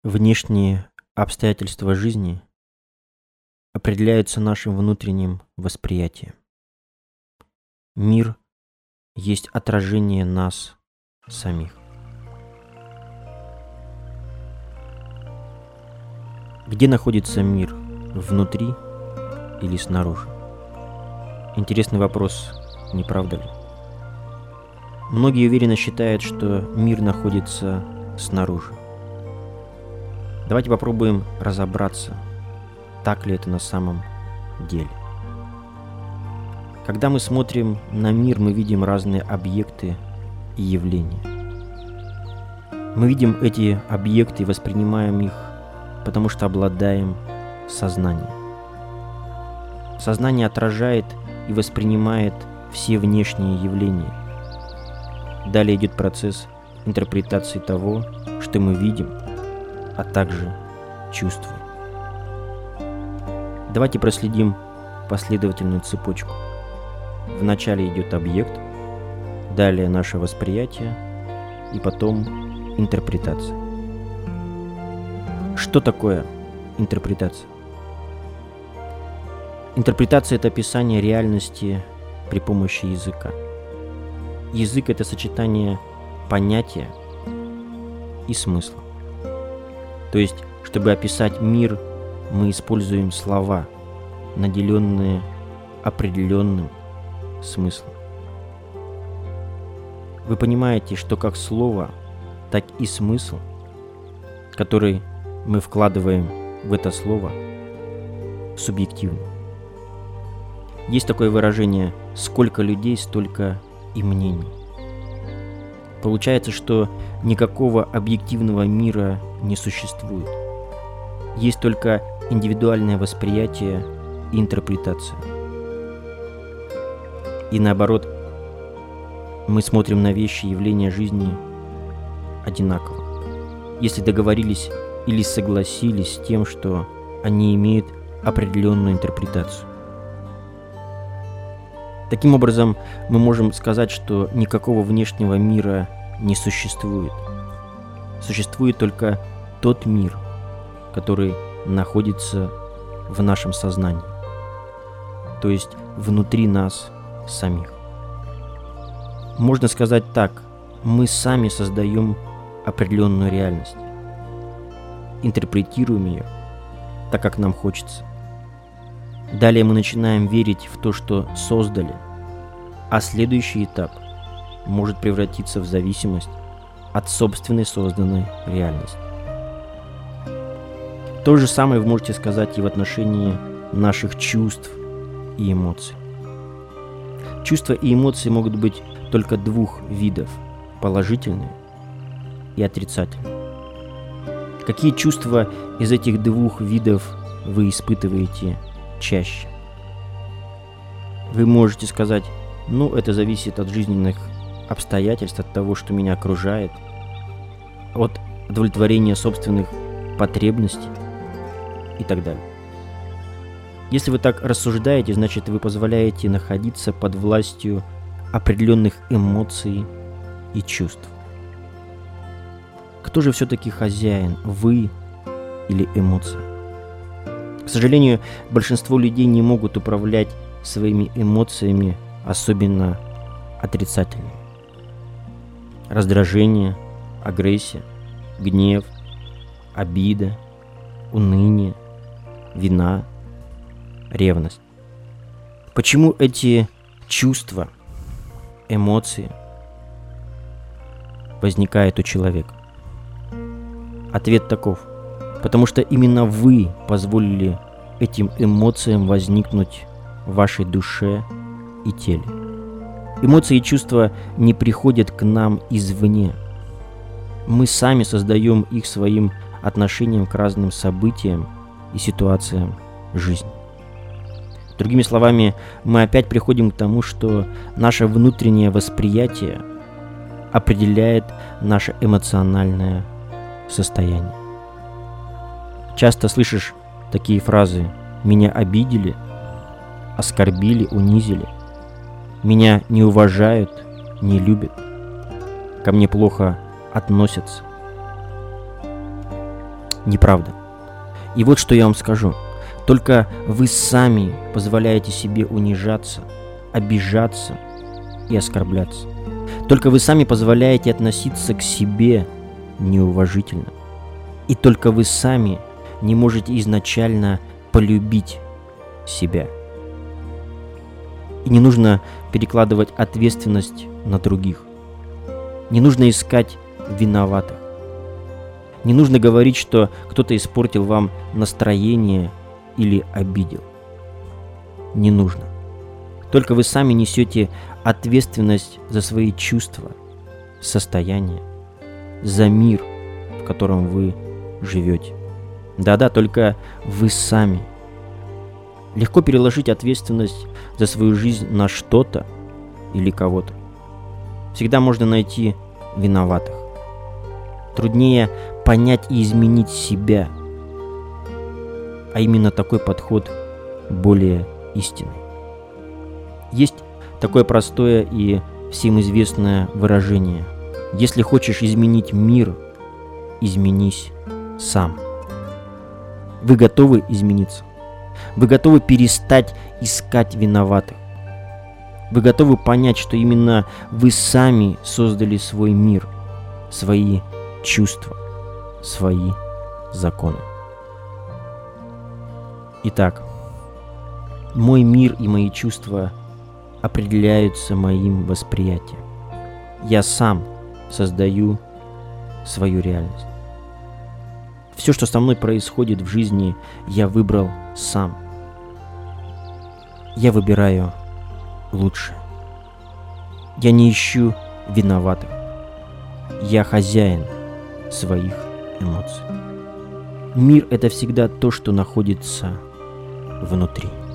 Внешние обстоятельства жизни определяются нашим внутренним восприятием. Мир есть отражение нас самих. Где находится мир? Внутри или снаружи? Интересный вопрос, не правда ли? Многие уверенно считают, что мир находится снаружи. Давайте попробуем разобраться, так ли это на самом деле. Когда мы смотрим на мир, мы видим разные объекты и явления. Мы видим эти объекты и воспринимаем их, потому что обладаем сознанием. Сознание отражает и воспринимает все внешние явления. Далее идет процесс интерпретации того, что мы видим, а также чувствуем. Давайте проследим последовательную цепочку. Вначале идет объект, далее наше восприятие и потом интерпретация. Что такое интерпретация? Интерпретация – это описание реальности при помощи языка. Язык – это сочетание понятия и смысла. То есть, чтобы описать мир, мы используем слова, наделенные определенным смыслом. Вы понимаете, что как слово, так и смысл, который мы вкладываем в это слово, субъективно. Есть такое выражение «сколько людей, столько и мнений». Получается, что никакого объективного мира не существует. Есть только индивидуальное восприятие и интерпретация. И наоборот, мы смотрим на вещи и явления жизни одинаково, если договорились или согласились с тем, что они имеют определенную интерпретацию. Таким образом, мы можем сказать, что никакого внешнего мира не существует. Существует только тот мир, который находится в нашем сознании, то есть внутри нас самих. Можно сказать так: мы сами создаем определенную реальность, интерпретируем ее так, как нам хочется. Далее мы начинаем верить в то, что создали, а следующий этап может превратиться в зависимость от собственной созданной реальности. То же самое вы можете сказать и в отношении наших чувств и эмоций. Чувства и эмоции могут быть только двух видов – положительные и отрицательные. Какие чувства из этих двух видов вы испытываете чаще? Вы можете сказать: это зависит от жизненных обстоятельств, от того, что меня окружает, от удовлетворения собственных потребностей и так далее. Если вы так рассуждаете, значит, вы позволяете находиться под властью определенных эмоций и чувств. Кто же все-таки хозяин, вы или эмоция? К сожалению, большинство людей не могут управлять своими эмоциями, особенно отрицательными. Раздражение, агрессия, гнев, обида, уныние, вина, ревность. Почему эти чувства, эмоции возникают у человека? Ответ таков: потому что именно вы позволили этим эмоциям возникнуть в вашей душе и теле. Эмоции и чувства не приходят к нам извне. Мы сами создаем их своим отношением к разным событиям и ситуациям жизни. Другими словами, мы опять приходим к тому, что наше внутреннее восприятие определяет наше эмоциональное состояние. Часто слышишь такие фразы: «Меня обидели, оскорбили, унизили. Меня не уважают, не любят. Ко мне плохо относятся». Неправда. И вот что я вам скажу. Только вы сами позволяете себе унижаться, обижаться и оскорбляться. Только вы сами позволяете относиться к себе неуважительно. И только вы сами не можете изначально полюбить себя. И не нужно перекладывать ответственность на других. Не нужно искать виноватых. Не нужно говорить, что кто-то испортил вам настроение или обидел. Не нужно. Только вы сами несете ответственность за свои чувства, состояние, за мир, в котором вы живете. Да-да, только вы сами. Легко переложить ответственность за свою жизнь на что-то или кого-то. Всегда можно найти виноватых. Труднее понять и изменить себя. А именно такой подход более истинный. Есть такое простое и всем известное выражение: если хочешь изменить мир, изменись сам. Вы готовы измениться? Вы готовы перестать искать виноватых? Вы готовы понять, что именно вы сами создали свой мир, свои чувства, свои законы? Итак, мой мир и мои чувства определяются моим восприятием. Я сам создаю свою реальность. Все, что со мной происходит в жизни, я выбрал сам. Я выбираю лучшее. Я не ищу виноватых. Я хозяин своих эмоций. Мир — это всегда то, что находится внутри.